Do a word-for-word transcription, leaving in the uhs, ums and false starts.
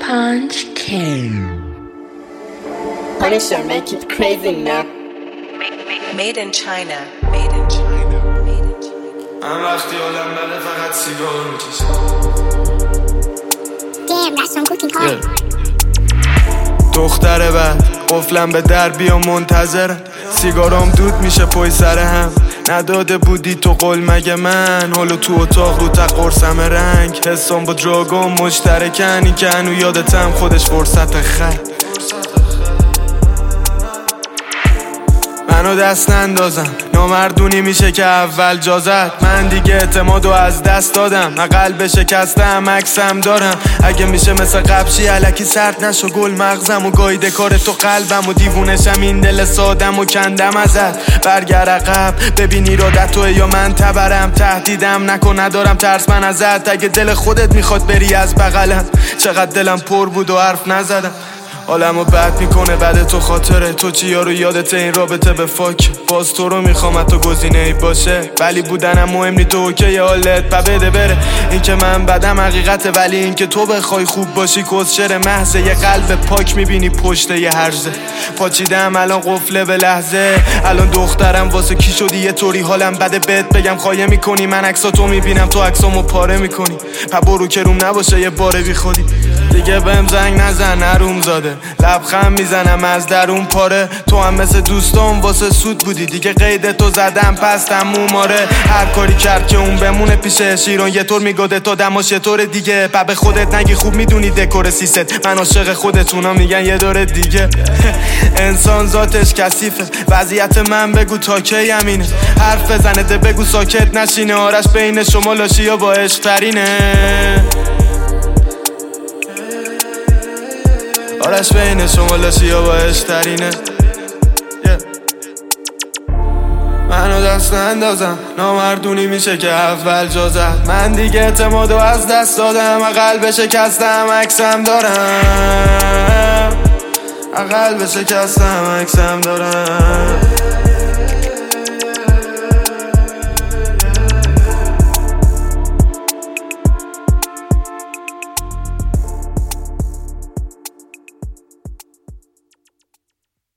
Punch King. Punisher, make it crazy now. Made in China. Made in China. Made in China. من وقتی آدم بده فقط سیگار میکشم. Damn, that's some cooking hard. دختره بعد قفلم به در بیا منتظرم، سیگارام دود میشه پای سر هم. نداده بودی تو قول مگه من، حالا تو اتاق رو تا قرصم رنگ. حسام با دراگون مشترکن، این که هنو یادتم خودش فرصت خر. منو دست نندازم، نامردونی میشه که اول جازد. من دیگه اعتمادو از دست دادم، نه قلب شکستم عکسم دارم. اگه میشه مثل قبشی علکی سرد نشو گل مغزم و گایده کار تو قلبم و دیوونشم این دل سادم و کندم ازت. برگر عقب ببین ایرادت توه یا من تبرم، تهدیدم نکن ندارم ترس من ازت. اگه دل خودت میخواد بری از بغلم، چقدر دلم پر بود و حرف نزدم. حالمو بد میکنه بعد تو خاطره تو چیا رو یادت این رابطه به فاک. باز تو رو میخوام تو گزینه ای باشه، ولی بودنم مهم نی تو اوکی حالت و بده بره. این که من بدم حقیقته، ولی این که تو بخوای خوب باشی کسچره محضه. یه قلب پاک میبینی پشت یه هرزه، پاچیدم الان قفله به لحظه. الان دخترم واسه کی شدی یه طوری حالم بده بهت بگم خایه میکنی. من عکساتو میبینم تو عکسامو پاره میکنی، پا برو که روم نباشه یه باره بی خودی. دیگه بهم زنگ نزن حروم زاده، لبخند میزنم از درون پاره. تو هم مثل دوستام واسه سود بودی، دیگه قید تو زدم پس تموم آره. هر کاری کرد که اون بمونه پیشه شیرون یه طور میگاده تا دماش یه طور دیگه. پا به خودت نگی خوب میدونی دکور سیست، من عاشق خودتونا میگن یه دور دیگه. انسان ذاتش کثیفه، وضعیت من بگو تا کی همینه. حرف بزنه بگو ساکت نشینه، آرش بین شما لاشیا با عشق ترینه. آرش بین شما لاشیا با عشق ترینه. منو دست نندازم، نامردونی میشه که اول جازد. من دیگه اعتمادو از دست دادم، قلب شکستم عکسم دارم. قلب شکستم عکسم دارم.